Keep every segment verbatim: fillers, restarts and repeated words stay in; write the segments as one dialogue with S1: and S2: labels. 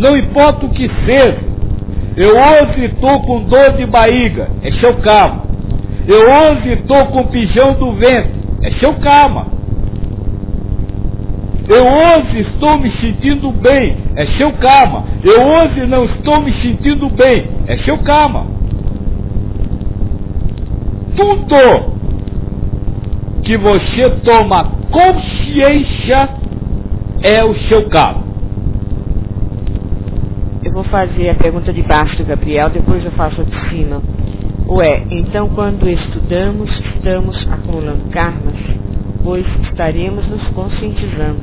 S1: não importa o que seja. Eu hoje estou com dor de barriga, é seu karma. Eu hoje estou com pijão do ventre, é seu karma. Eu hoje estou me sentindo bem, é seu karma. Eu hoje não estou me sentindo bem, é seu karma. Tudo que você toma consciência é o seu karma.
S2: Eu vou fazer a pergunta de baixo do Gabriel, depois eu faço a de cima. Ué, então quando estudamos, estamos acumulando karmas, pois estaremos nos conscientizando.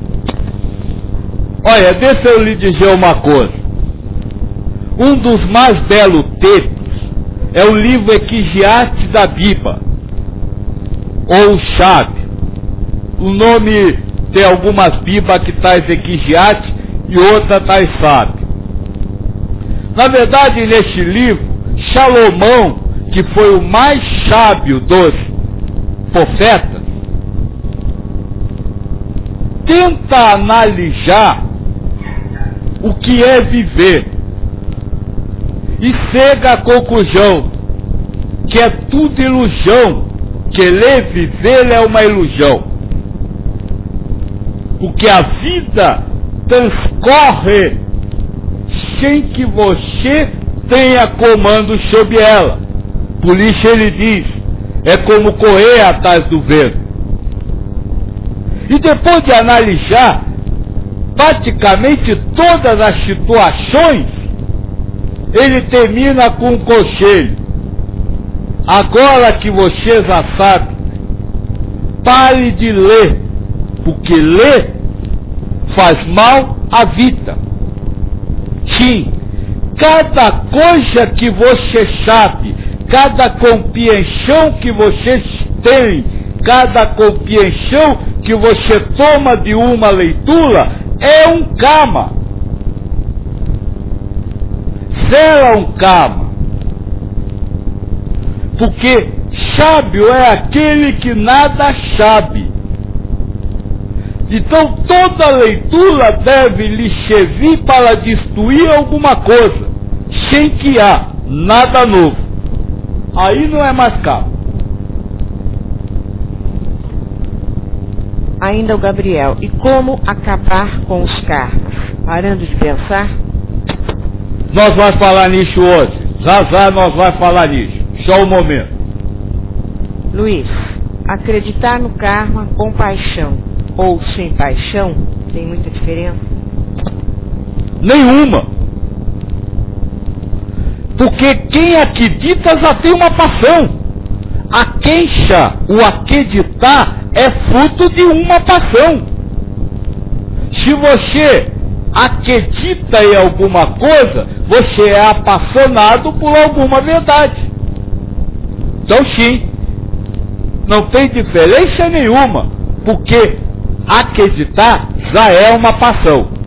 S1: Olha, deixa eu lhe dizer uma coisa. Um dos mais belos textos é o livro Equigiates da Biba, ou Chave. O nome tem algumas Bibas que traz Equigiates e outra traz Sábio. Na verdade, neste livro, Salomão, que foi o mais sábio dos profetas, tenta analisar o que é viver e chega à conclusão que é tudo ilusão, que ler viver é uma ilusão, porque a vida transcorre sem que você tenha comando sobre ela. Por isso ele diz, é como correr atrás do vento. E depois de analisar praticamente todas as situações, ele termina com um conselho. Agora que você já sabe, pare de ler, porque ler faz mal à vida. Sim, cada coisa que você sabe, cada compreensão que você tem, cada compreensão que você toma de uma leitura é um karma. Será um karma. Porque sábio é aquele que nada sabe. Então toda leitura deve lhe servir para destruir alguma coisa, sem que há nada novo. Aí não é mais karma.
S2: Ainda o Gabriel, e como acabar com os karmas? Parando de pensar?
S1: Nós vamos falar nisso hoje. Já já nós vamos falar nisso. Só um momento.
S2: Luiz, acreditar no karma com paixão ou sem paixão tem muita diferença?
S1: Nenhuma. Porque quem acredita já tem uma paixão. A queixa, o acreditar, é fruto de uma paixão. Se você acredita em alguma coisa, você é apaixonado por alguma verdade. Então sim, não tem diferença nenhuma, porque acreditar já é uma paixão.